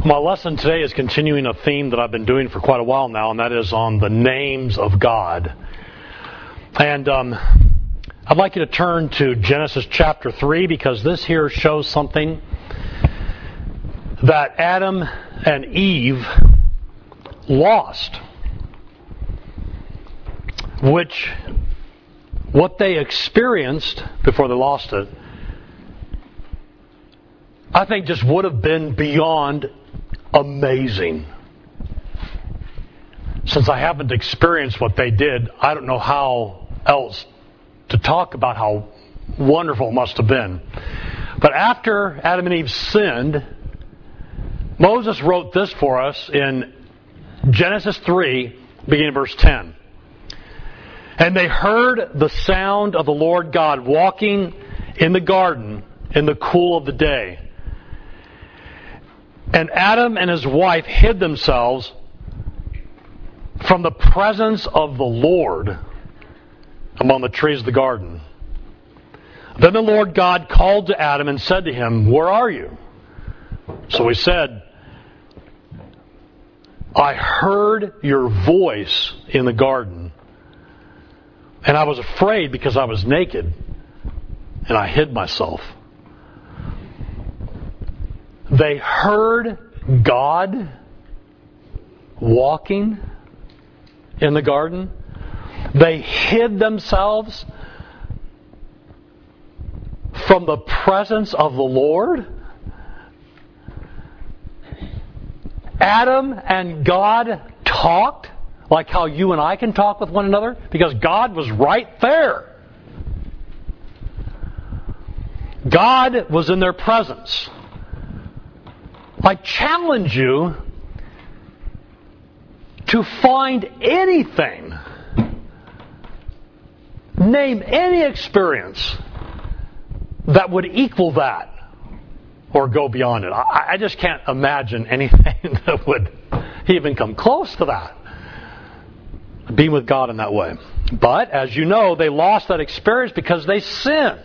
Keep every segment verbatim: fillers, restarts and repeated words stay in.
My lesson today is continuing a theme that I've been doing for quite a while now, and that is on the names of God. And um, I'd like you to turn to Genesis chapter three, because this here shows something that Adam and Eve lost, which what they experienced before they lost it, I think just would have been beyond amazing. Since I haven't experienced what they did, I don't know how else to talk about how wonderful it must have been. But after Adam and Eve sinned, Moses wrote this for us in Genesis three, beginning of verse ten. And they heard the sound of the Lord God walking in the garden in the cool of the day. And Adam and his wife hid themselves from the presence of the Lord among the trees of the garden. Then the Lord God called to Adam and said to him, "Where are you?" So he said, "I heard your voice in the garden, and I was afraid because I was naked, and I hid myself." They heard God walking in the garden. They hid themselves from the presence of the Lord. Adam and God talked like how you and I can talk with one another, because God was right there. God was in their presence. I challenge you to find anything, name any experience that would equal that or go beyond it. I, I just can't imagine anything that would even come close to that. Being with God in that way. But, as you know, they lost that experience because they sinned.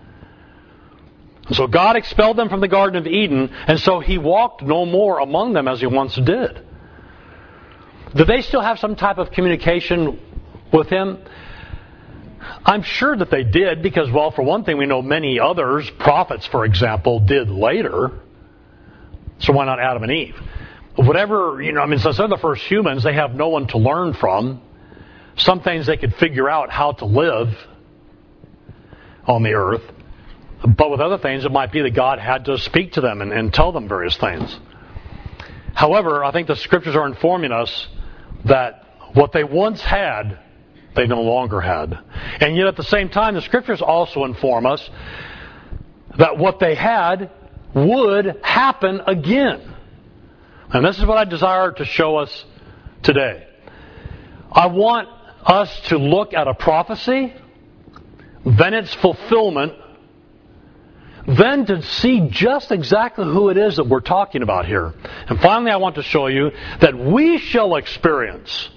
So God expelled them from the Garden of Eden, and so He walked no more among them as He once did. Did they still have some type of communication with Him? I'm sure that they did, because, well, for one thing, we know many others, prophets, for example, did later. So why not Adam and Eve? Whatever, you know, I mean, since they're the first humans, they have no one to learn from. Some things they could figure out how to live on the earth. But with other things, it might be that God had to speak to them and, and tell them various things. However, I think the Scriptures are informing us that what they once had, they no longer had. And yet at the same time, the Scriptures also inform us that what they had would happen again. And this is what I desire to show us today. I want us to look at a prophecy, then its fulfillment, then to see just exactly who it is that we're talking about here. And finally, I want to show you that we shall experience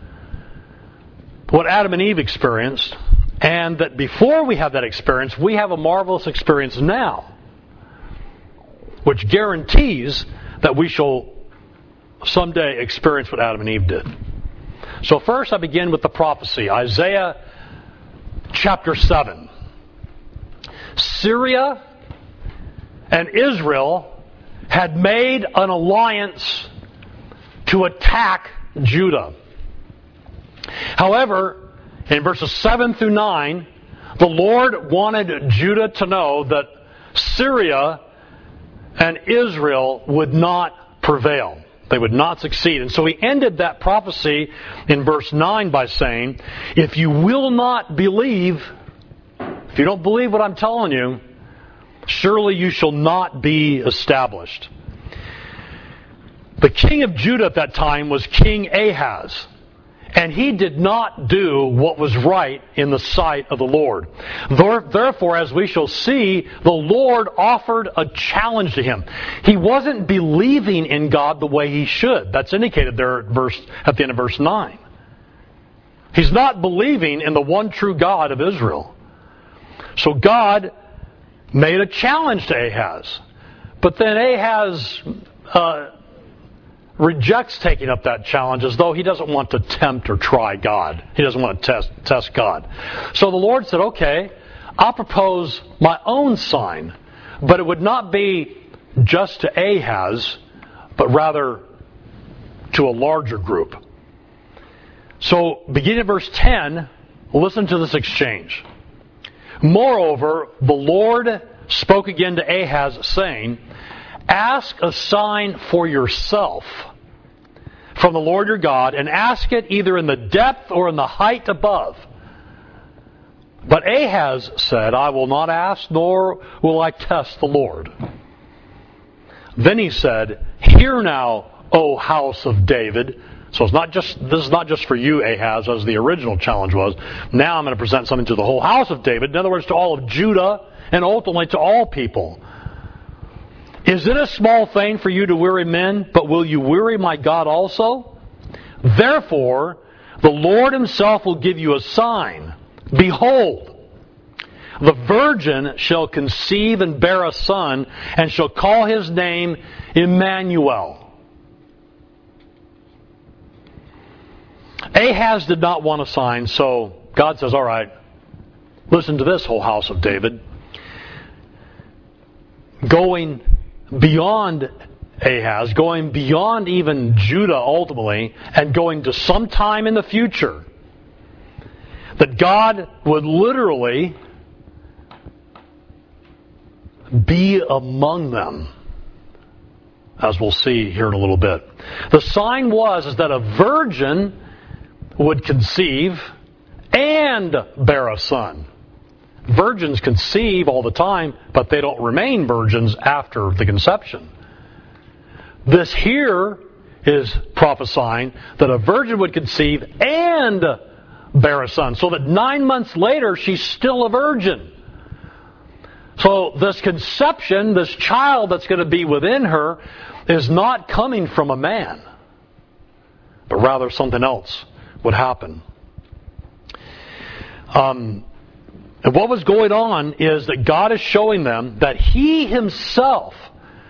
what Adam and Eve experienced, and that before we have that experience, we have a marvelous experience now, which guarantees that we shall someday experience what Adam and Eve did. So first, I begin with the prophecy, Isaiah chapter seven. Syria and Israel had made an alliance to attack Judah. However, in verses seven through nine, the Lord wanted Judah to know that Syria and Israel would not prevail. They would not succeed. And so He ended that prophecy in verse nine by saying, "If you will not believe, if you don't believe what I'm telling you, surely you shall not be established." The king of Judah at that time was King Ahaz, and he did not do what was right in the sight of the Lord. Therefore, as we shall see, the Lord offered a challenge to him. He wasn't believing in God the way he should. That's indicated there at, verse, at the end of verse nine. He's not believing in the one true God of Israel. So God made a challenge to Ahaz. But then Ahaz uh, rejects taking up that challenge as though he doesn't want to tempt or try God. He doesn't want to test, test God. So the Lord said, okay, I'll propose my own sign, but it would not be just to Ahaz, but rather to a larger group. So beginning at verse ten, listen to this exchange. Moreover, the Lord spoke again to Ahaz, saying, ask a sign for yourself from the Lord your God, and ask it either in the depth or in the height above. But Ahaz said, I will not ask, nor will I test the Lord. Then he said, hear now, O house of David. So it's not just, this is not just for you, Ahaz, as the original challenge was. Now I'm going to present something to the whole house of David. In other words, to all of Judah, and ultimately to all people. Is it a small thing for you to weary men, but will you weary my God also? Therefore, the Lord himself will give you a sign. Behold, the virgin shall conceive and bear a son, and shall call his name Emmanuel. Ahaz did not want a sign, so God says, all right, listen to this, whole house of David. Going beyond Ahaz, going beyond even Judah ultimately, and going to some time in the future, that God would literally be among them, as we'll see here in a little bit. The sign was is that a virgin would conceive and bear a son. Virgins conceive all the time, but they don't remain virgins after the conception. This here is prophesying that a virgin would conceive and bear a son, so that nine months later she's still a virgin. So this conception, this child that's going to be within her, is not coming from a man, but rather something else would happen. Um, and what was going on is that God is showing them that He Himself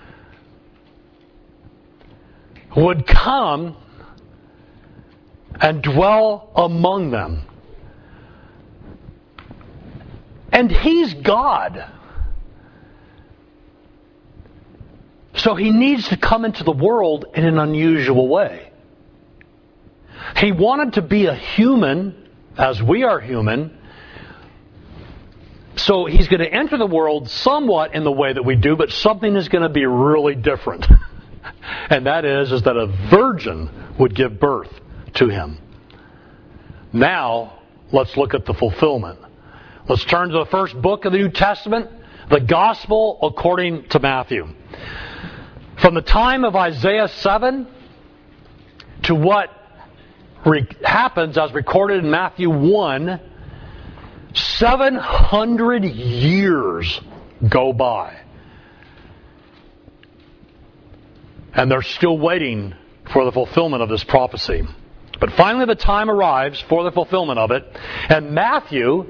would come and dwell among them. And He's God. So He needs to come into the world in an unusual way. He wanted to be a human, as we are human. So He's going to enter the world somewhat in the way that we do, but something is going to be really different. And that is, is that a virgin would give birth to Him. Now, let's look at the fulfillment. Let's turn to the first book of the New Testament, the Gospel according to Matthew. From the time of Isaiah seven to what re- happens as recorded in Matthew one, seven hundred years go by. And they're still waiting for the fulfillment of this prophecy. But finally the time arrives for the fulfillment of it. And Matthew,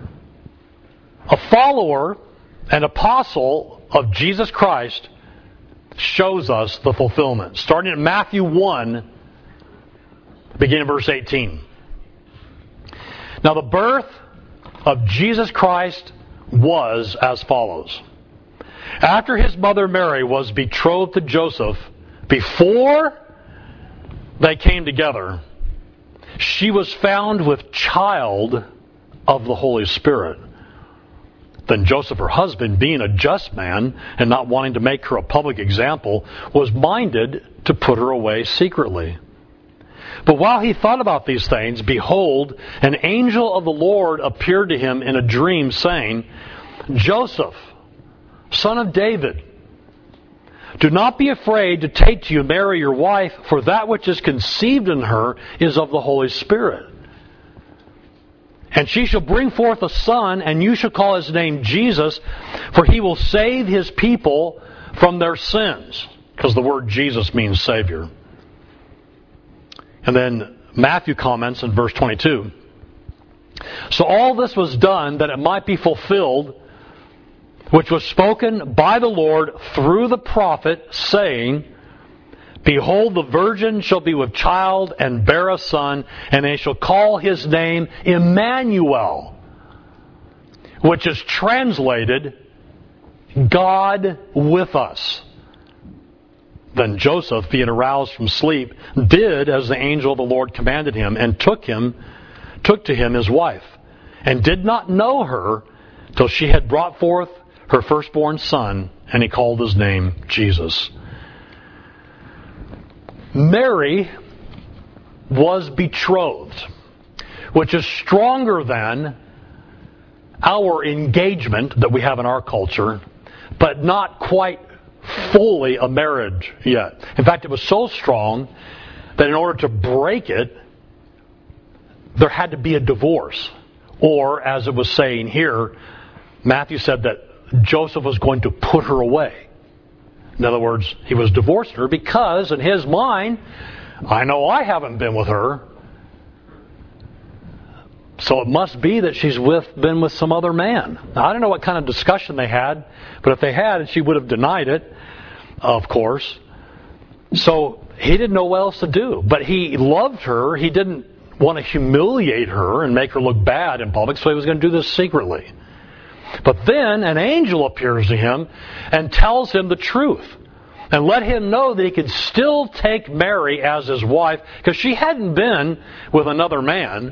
a follower and apostle of Jesus Christ, shows us the fulfillment. Starting at Matthew one, beginning at verse eighteen. Now the birth of Jesus Christ was as follows. After his mother Mary was betrothed to Joseph, before they came together, she was found with child of the Holy Spirit. Then Joseph, her husband, being a just man and not wanting to make her a public example, was minded to put her away secretly. But while he thought about these things, behold, an angel of the Lord appeared to him in a dream, saying, Joseph, son of David, do not be afraid to take to you Mary your wife, for that which is conceived in her is of the Holy Spirit. And she shall bring forth a son, and you shall call his name Jesus, for he will save his people from their sins. Because the word Jesus means Savior. And then Matthew comments in verse twenty-two. So all this was done that it might be fulfilled, which was spoken by the Lord through the prophet, saying, Behold, the virgin shall be with child and bear a son, and they shall call his name Emmanuel, which is translated, God with us. Then Joseph, being aroused from sleep, did as the angel of the Lord commanded him, and took him, took to him his wife, and did not know her till she had brought forth her firstborn son, and he called his name Jesus. Mary was betrothed, which is stronger than our engagement that we have in our culture, but not quite fully a marriage yet. In fact, it was so strong that in order to break it, there had to be a divorce. Or, as it was saying here, Matthew said that Joseph was going to put her away. In other words, he was divorcing her because, in his mind, I know I haven't been with her, so it must be that she's with been with some other man. Now, I don't know what kind of discussion they had, but if they had, she would have denied it, of course. So he didn't know what else to do. But he loved her. He didn't want to humiliate her and make her look bad in public, so he was going to do this secretly. But then an angel appears to him and tells him the truth and let him know that he could still take Mary as his wife because she hadn't been with another man.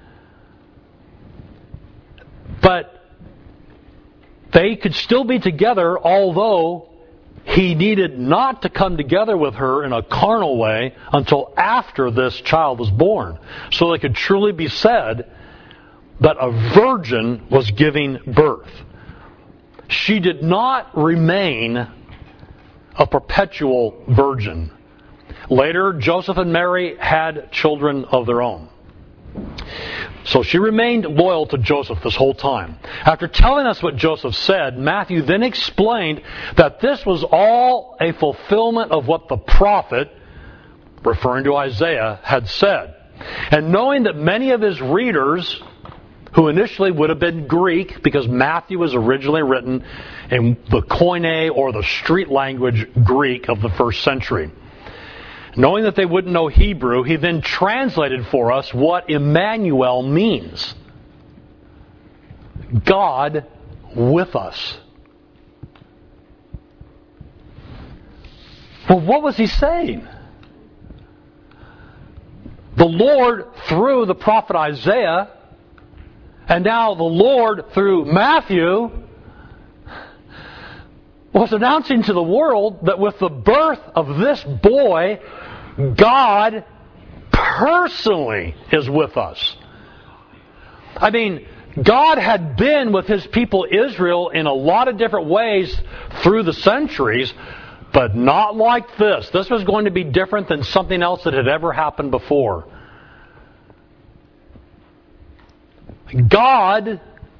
But they could still be together, although he needed not to come together with her in a carnal way until after this child was born. So it could truly be said that a virgin was giving birth. She did not remain a perpetual virgin. Later, Joseph and Mary had children of their own. So she remained loyal to Joseph this whole time. After telling us what Joseph said, Matthew then explained that this was all a fulfillment of what the prophet, referring to Isaiah, had said. And knowing that many of his readers, who initially would have been Greek, because Matthew was originally written in the Koine or the street language Greek of the first century. Knowing that they wouldn't know Hebrew, he then translated for us what Emmanuel means. God with us. Well, what was he saying? The Lord, through the prophet Isaiah, and now the Lord, through Matthew, was announcing to the world that with the birth of this boy, God personally is with us. I mean, God had been with His people Israel in a lot of different ways through the centuries, but not like this. This was going to be different than something else that had ever happened before. God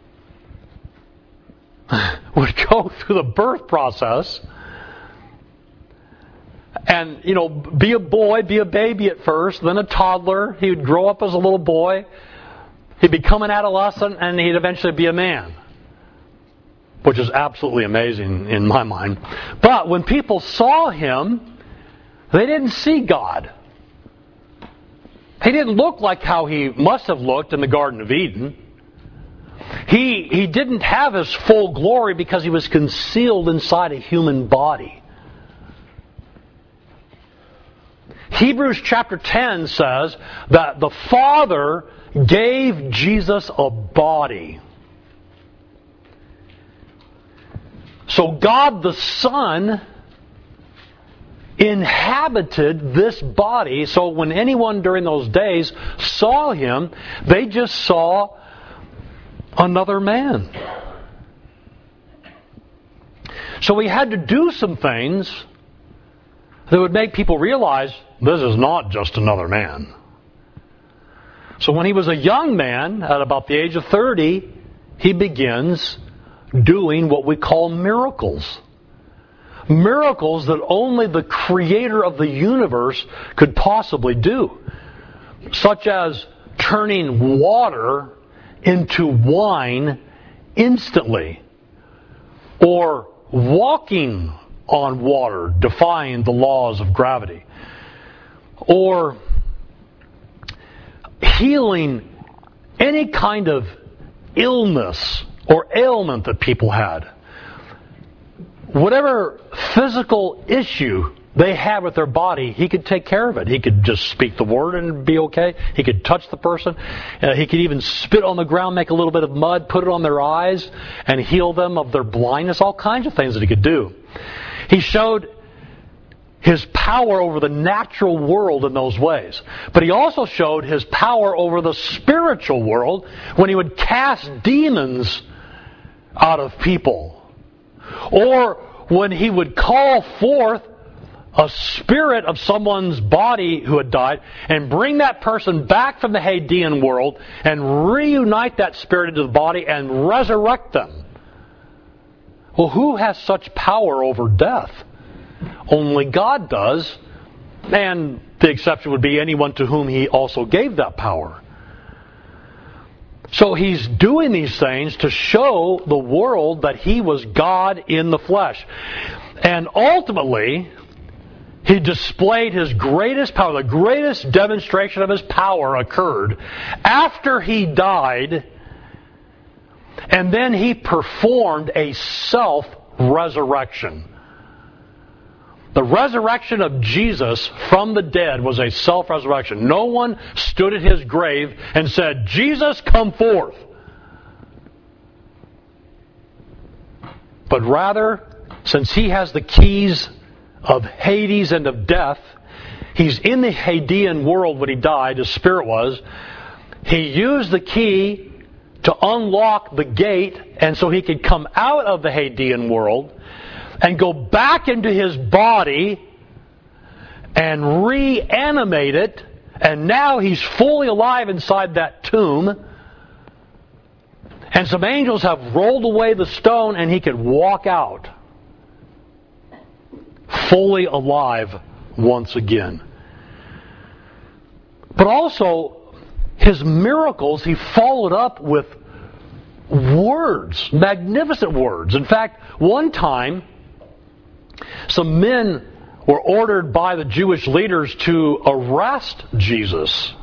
would go through the birth process and, you know, be a boy, be a baby at first, then a toddler. He would grow up as a little boy. He'd become an adolescent, and he'd eventually be a man, which is absolutely amazing in my mind. But when people saw him, they didn't see God. He didn't look like how he must have looked in the Garden of Eden. He, he didn't have his full glory because he was concealed inside a human body. Hebrews chapter ten says that the Father gave Jesus a body. So God the Son inhabited this body. So when anyone during those days saw him, they just saw another man. So he had to do some things that would make people realize this is not just another man. So when he was a young man, at about the age of thirty, he begins doing what we call miracles. Miracles that only the Creator of the universe could possibly do. Such as turning water into wine instantly. Or walking on water, defying the laws of gravity. Or healing any kind of illness or ailment that people had. Whatever physical issue they had with their body, he could take care of it. He could just speak the word and be okay. He could touch the person. Uh, he could even spit on the ground, make a little bit of mud, put it on their eyes, and heal them of their blindness. All kinds of things that he could do. He showed his power over the natural world in those ways. But he also showed his power over the spiritual world when he would cast demons out of people. Or when he would call forth a spirit of someone's body who had died and bring that person back from the Hadean world and reunite that spirit into the body and resurrect them. Well, who has such power over death? Only God does, and the exception would be anyone to whom he also gave that power. So he's doing these things to show the world that he was God in the flesh. And ultimately, he displayed his greatest power. The greatest demonstration of his power occurred after he died, and then he performed a self-resurrection. The resurrection of Jesus from the dead was a self-resurrection. No one stood at his grave and said, "Jesus, come forth." But rather, since he has the keys of Hades and of death, he's in the Hadean world when he died, his spirit was. He used the key to unlock the gate, and so he could come out of the Hadean world and go back into his body and reanimate it, and now he's fully alive inside that tomb. And some angels have rolled away the stone, and he could walk out fully alive once again. But also, his miracles, he followed up with words, magnificent words. In fact, one time, some men were ordered by the Jewish leaders to arrest Jesus.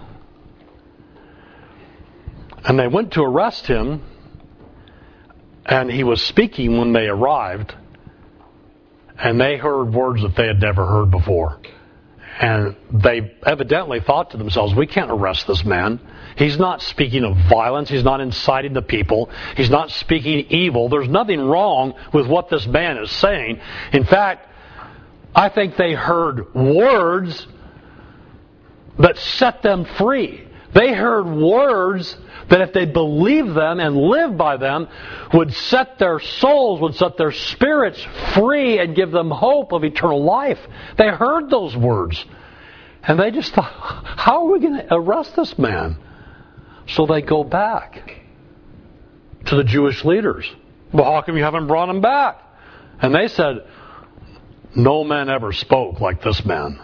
And they went to arrest him, and he was speaking when they arrived, and they heard words that they had never heard before. And they evidently thought to themselves, we can't arrest this man. He's not speaking of violence. He's not inciting the people. He's not speaking evil. There's nothing wrong with what this man is saying. In fact, I think they heard words that set them free. They heard words that if they believed them and lived by them would set their souls, would set their spirits free and give them hope of eternal life. They heard those words. And they just thought, how are we going to arrest this man? So they go back to the Jewish leaders. Well, how come you haven't brought him back? And they said, no man ever spoke like this man.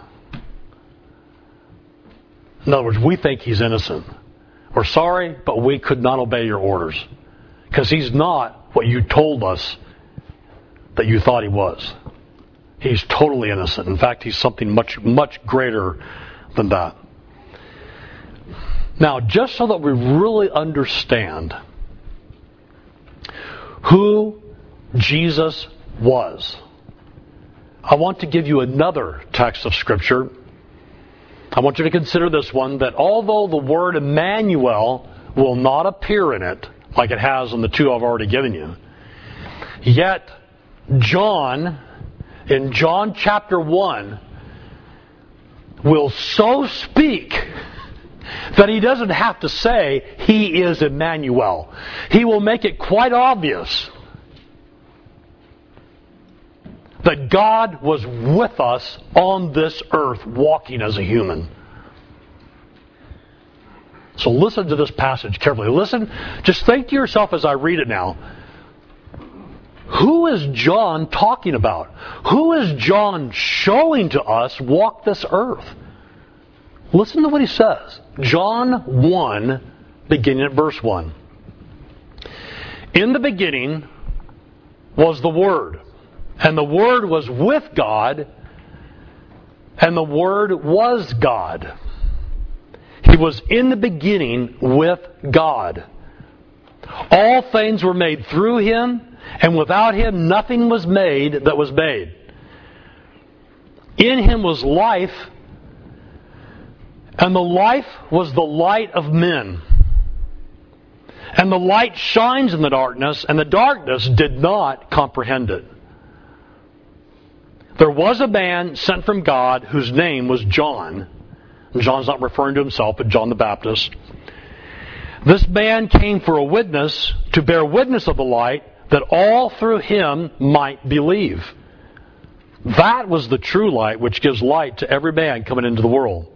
In other words, we think he's innocent. We're sorry, but we could not obey your orders. Because he's not what you told us that you thought he was. He's totally innocent. In fact, he's something much, much greater than that. Now, just so that we really understand who Jesus was, I want to give you another text of Scripture. I want you to consider this one, that although the word Emmanuel will not appear in it, like it has in the two I've already given you, yet John, in John chapter one, will so speak that he doesn't have to say he is Emmanuel. He will make it quite obvious that God was with us on this earth walking as a human. So listen to this passage carefully. Listen, just think to yourself as I read it now. Who is John talking about? Who is John showing to us walk this earth? Listen to what he says. John one, beginning at verse one. In the beginning was the Word, And the Word was with God, and the Word was God. He was in the beginning with God. All things were made through Him, and without Him nothing was made that was made. In Him was life, and the life was the light of men. And the light shines in the darkness, and the darkness did not comprehend it. There was a man sent from God whose name was John. John's not referring to himself, but John the Baptist. This man came for a witness, to bear witness of the light, that all through him might believe. That was the true light which gives light to every man coming into the world.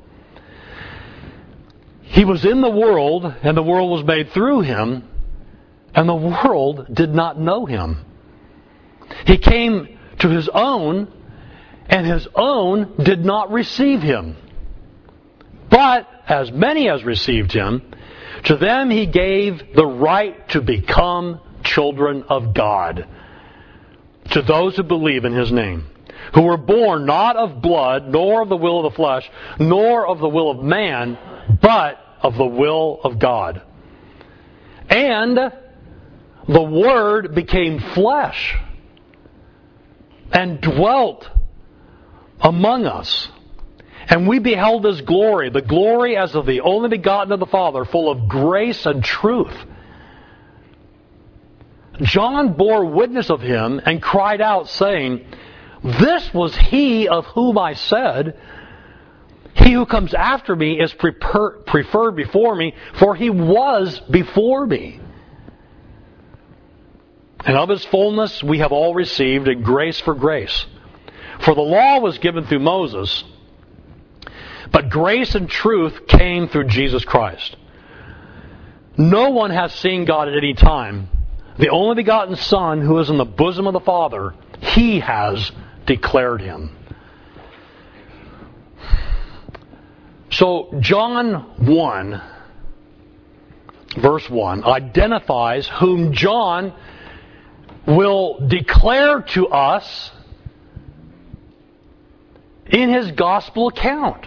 He was in the world, and the world was made through him, and the world did not know him. He came to his own, and his own did not receive him. But as many as received him, to them he gave the right to become children of God, to those who believe in his name, who were born not of blood, nor of the will of the flesh, nor of the will of man, but of the will of God. And the Word became flesh and dwelt among us. And we beheld His glory, the glory as of the only begotten of the Father, full of grace and truth. John bore witness of Him and cried out, saying, This was He of whom I said, He who comes after me is prefer- preferred before me, for He was before me. And of His fullness we have all received, and grace for grace. For the law was given through Moses, but grace and truth came through Jesus Christ. No one has seen God at any time. The only begotten Son, who is in the bosom of the Father, He has declared Him. So John one, verse one, identifies whom John will declare to us in his gospel account.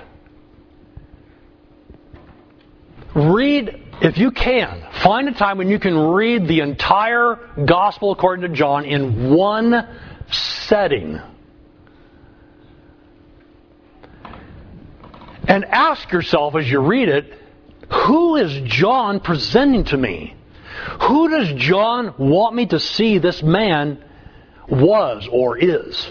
Read, if you can, find a time when you can read the entire gospel according to John in one setting. And ask yourself as you read it, who is John presenting to me? Who does John want me to see this man was or is?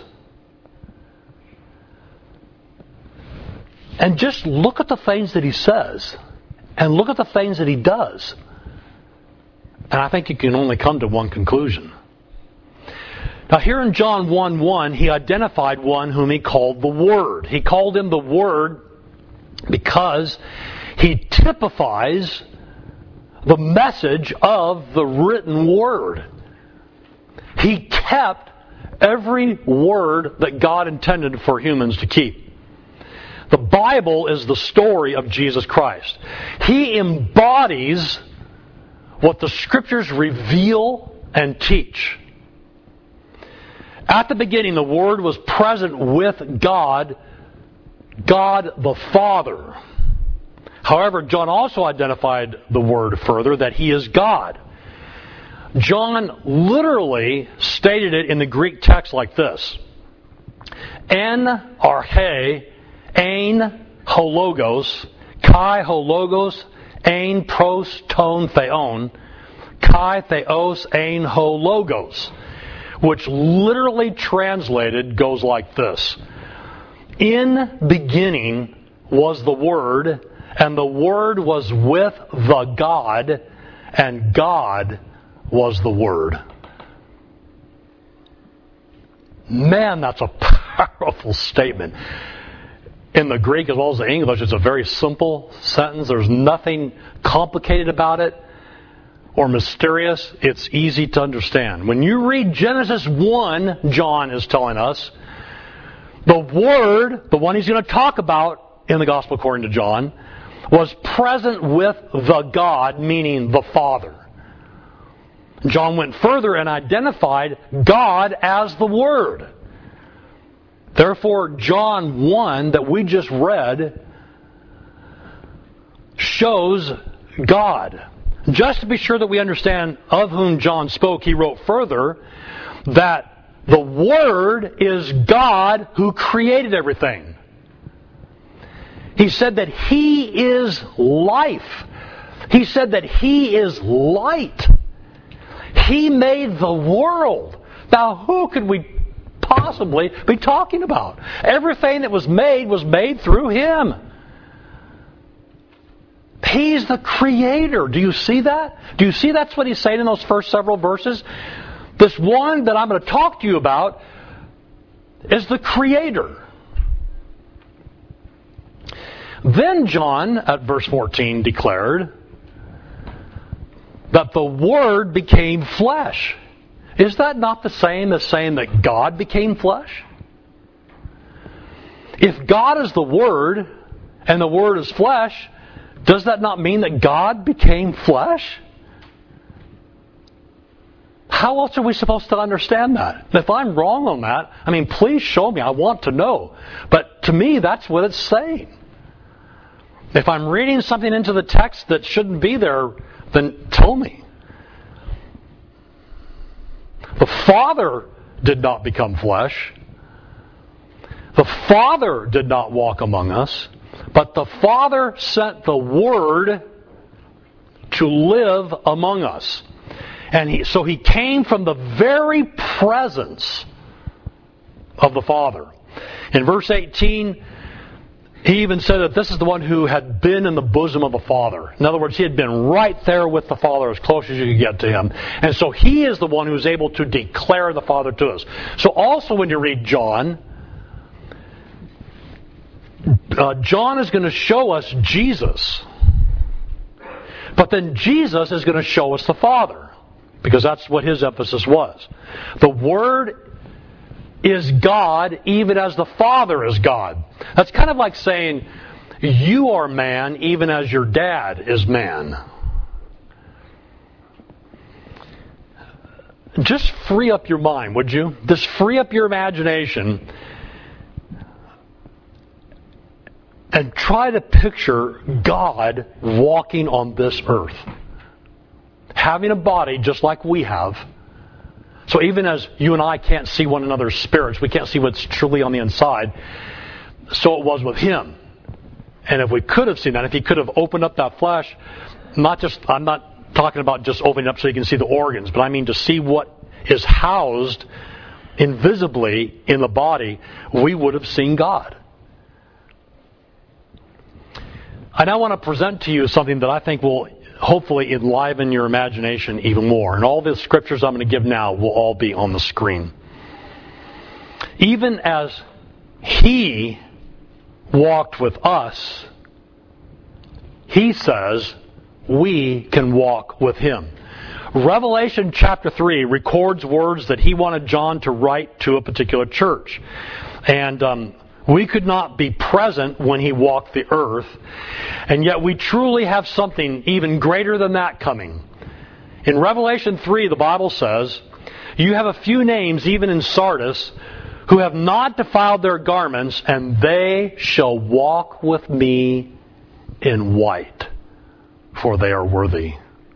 And just look at the things that he says, and look at the things that he does. And I think you can only come to one conclusion. Now here in John one one, he identified one whom he called the Word. He called him the Word because he typifies the message of the written Word. He kept every word that God intended for humans to keep. The Bible is the story of Jesus Christ. He embodies what the Scriptures reveal and teach. At the beginning, the Word was present with God, God the Father. However, John also identified the Word further, that He is God. John literally stated it in the Greek text like this. En arche, ein hologos, kai hologos, ein pros ton theon, kai theos ein hologos, which literally translated goes like this. In beginning was the Word, and the Word was with the God, and God was the Word. Man, that's a powerful statement. In the Greek as well as the English, it's a very simple sentence. There's nothing complicated about it or mysterious. It's easy to understand. When you read Genesis one, John is telling us, the Word, the one he's going to talk about in the Gospel according to John, was present with the God, meaning the Father. John went further and identified God as the Word. Therefore, John one that we just read shows God. Just to be sure that we understand of whom John spoke, he wrote further that the Word is God who created everything. He said that He is life. He said that He is light. He made the world. Now, who could we possibly be talking about? Everything that was made was made through Him. He's the Creator. Do you see that? Do you see that's what He's saying in those first several verses? This one that I'm going to talk to you about is the Creator. Then John, at verse fourteen, declared that the Word became flesh. Is that not the same as saying that God became flesh? If God is the Word and the Word is flesh, does that not mean that God became flesh? How else are we supposed to understand that? If I'm wrong on that, I mean, please show me. I want to know. But to me, that's what it's saying. If I'm reading something into the text that shouldn't be there, then tell me. The Father did not become flesh. The Father did not walk among us. But the Father sent the Word to live among us. And he, so He came from the very presence of the Father. In verse eighteen, He even said that this is the one who had been in the bosom of the Father. In other words, He had been right there with the Father as close as you could get to Him. And so He is the one who's able to declare the Father to us. So also when you read John, uh, John is going to show us Jesus. But then Jesus is going to show us the Father. Because that's what his emphasis was. The Word is God even as the Father is God. That's kind of like saying, you are man even as your dad is man. Just free up your mind, would you? Just free up your imagination and try to picture God walking on this earth. Having a body just like we have. So even as you and I can't see one another's spirits, we can't see what's truly on the inside, so it was with Him. And if we could have seen that, if He could have opened up that flesh, not just, I'm not talking about just opening up so you can see the organs, but I mean to see what is housed invisibly in the body, we would have seen God. I now want to present to you something that I think will hopefully enliven your imagination even more. And all the scriptures I'm going to give now will all be on the screen. Even as He walked with us, He says we can walk with Him. Revelation chapter three records words that He wanted John to write to a particular church. And um, we could not be present when He walked the earth, and yet we truly have something even greater than that coming. In Revelation three, the Bible says, you have a few names even in Sardis who have not defiled their garments, and they shall walk with me in white, for they are worthy.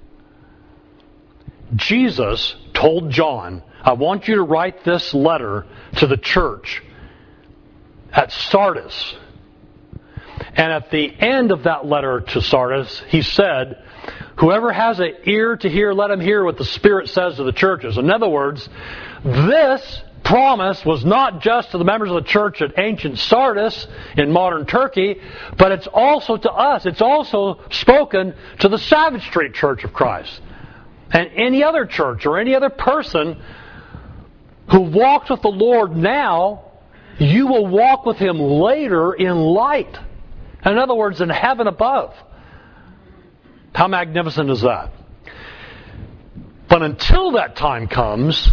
Jesus told John, I want you to write this letter to the church at Sardis. And at the end of that letter to Sardis, he said, whoever has an ear to hear, let him hear what the Spirit says to the churches. In other words, this promise was not just to the members of the church at ancient Sardis in modern Turkey, but it's also to us. It's also spoken to the Savage Street Church of Christ. And any other church or any other person who walks with the Lord now, you will walk with Him later in light. In other words, in heaven above. How magnificent is that? But until that time comes,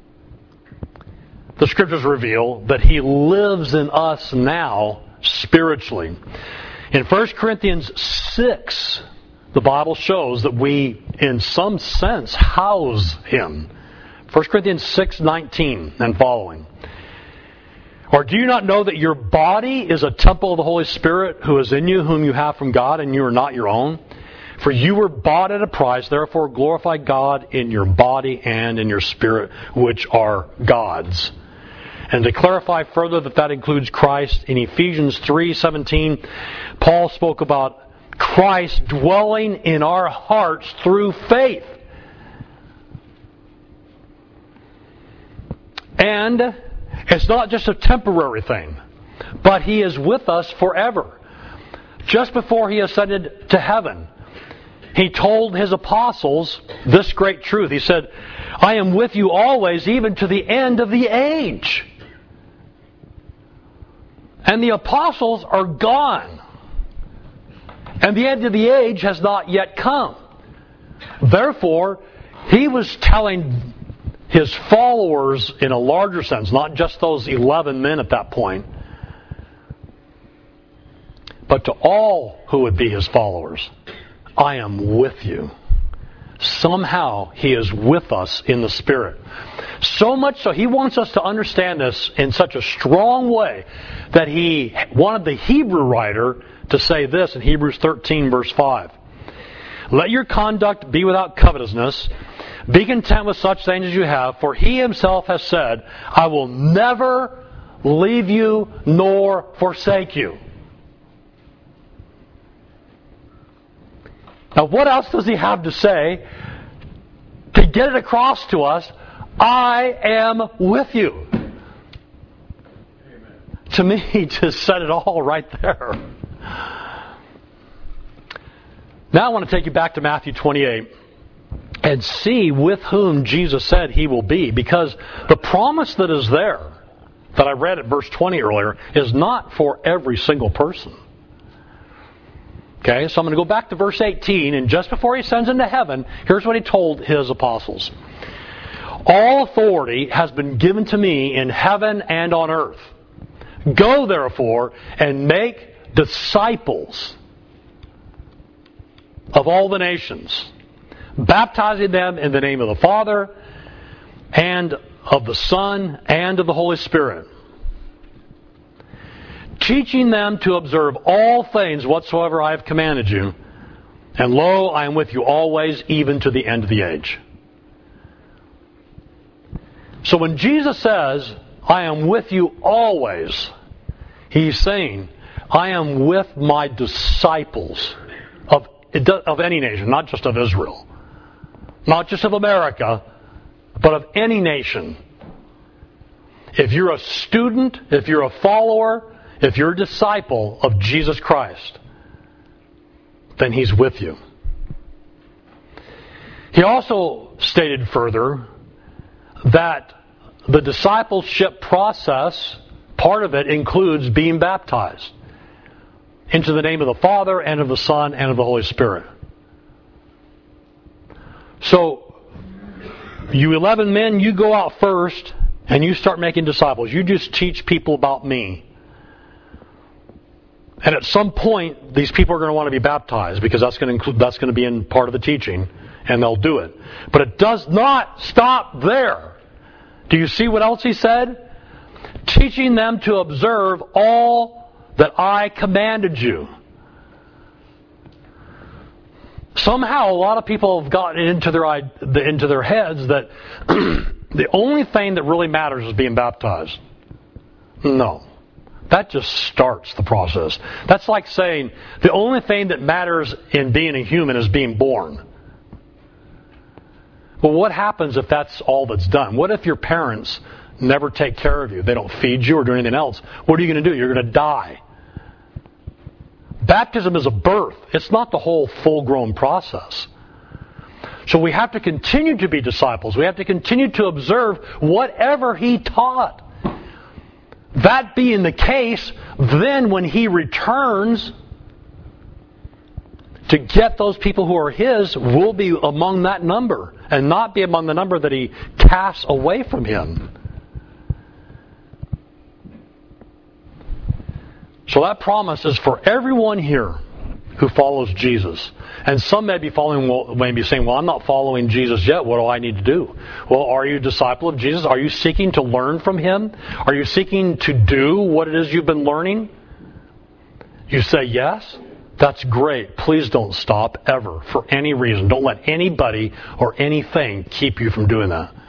the Scriptures reveal that He lives in us now spiritually. In First Corinthians six, the Bible shows that we, in some sense, house Him. First Corinthians six nineteen and following. Or do you not know that your body is a temple of the Holy Spirit who is in you, whom you have from God, and you are not your own? For you were bought at a price, therefore glorify God in your body and in your spirit, which are God's. And to clarify further that that includes Christ, in Ephesians three seventeen, Paul spoke about Christ dwelling in our hearts through faith. And it's not just a temporary thing, but He is with us forever. Just before He ascended to heaven, He told His apostles this great truth. He said, I am with you always, even to the end of the age. And the apostles are gone. And the end of the age has not yet come. Therefore, He was telling His followers in a larger sense, not just those eleven men at that point, but to all who would be His followers, I am with you. Somehow He is with us in the Spirit. So much so, He wants us to understand this in such a strong way that He wanted the Hebrew writer to say this in Hebrews thirteen verse five. Let your conduct be without covetousness. Be content with such things as you have, for He Himself has said, I will never leave you nor forsake you. Now what else does He have to say to get it across to us? I am with you. Amen. To me, He just said it all right there. Now I want to take you back to Matthew twenty-eight and see with whom Jesus said He will be, because the promise that is there, that I read at verse twenty earlier, is not for every single person. Okay, so I'm going to go back to verse eighteen, and just before He ascends into heaven, here's what He told His apostles. All authority has been given to me in heaven and on earth. Go therefore and make disciples of all the nations, baptizing them in the name of the Father and of the Son and of the Holy Spirit, teaching them to observe all things whatsoever I have commanded you. And lo, I am with you always, even to the end of the age. So when Jesus says, I am with you always, He's saying, I am with my disciples of, of any nation, not just of Israel. Not just of America, but of any nation. If you're a student, if you're a follower, if you're a disciple of Jesus Christ, then He's with you. He also stated further that the discipleship process, part of it includes being baptized into the name of the Father and of the Son and of the Holy Spirit. So, you eleven men, you go out first and you start making disciples. You just teach people about me. And at some point, these people are going to want to be baptized, because that's going to include, that's going to be in part of the teaching, and they'll do it. But it does not stop there. Do you see what else He said? Teaching them to observe all that I commanded you. Somehow, a lot of people have gotten into their into their heads that the only thing that really matters is being baptized. No. That just starts the process. That's like saying the only thing that matters in being a human is being born. Well, what happens if that's all that's done? What if your parents never take care of you? They don't feed you or do anything else. What are you going to do? You're going to die. Baptism is a birth. It's not the whole full-grown process. So we have to continue to be disciples. We have to continue to observe whatever He taught. That being the case, then when He returns to get those people who are His, we'll be among that number and not be among the number that He casts away from Him. So that promise is for everyone here. who follows Jesus. And some may be following, well, may be saying, well, I'm not following Jesus yet. What do I need to do? Well, are you a disciple of Jesus? Are you seeking to learn from Him? Are you seeking to do what it is you've been learning? You say yes? That's great. Please don't stop ever for any reason. Don't let anybody or anything keep you from doing that.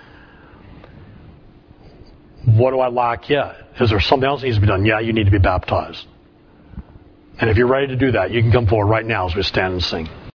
What do I lack yet? Is there something else that needs to be done? Yeah, you need to be baptized. And if you're ready to do that, you can come forward right now as we stand and sing.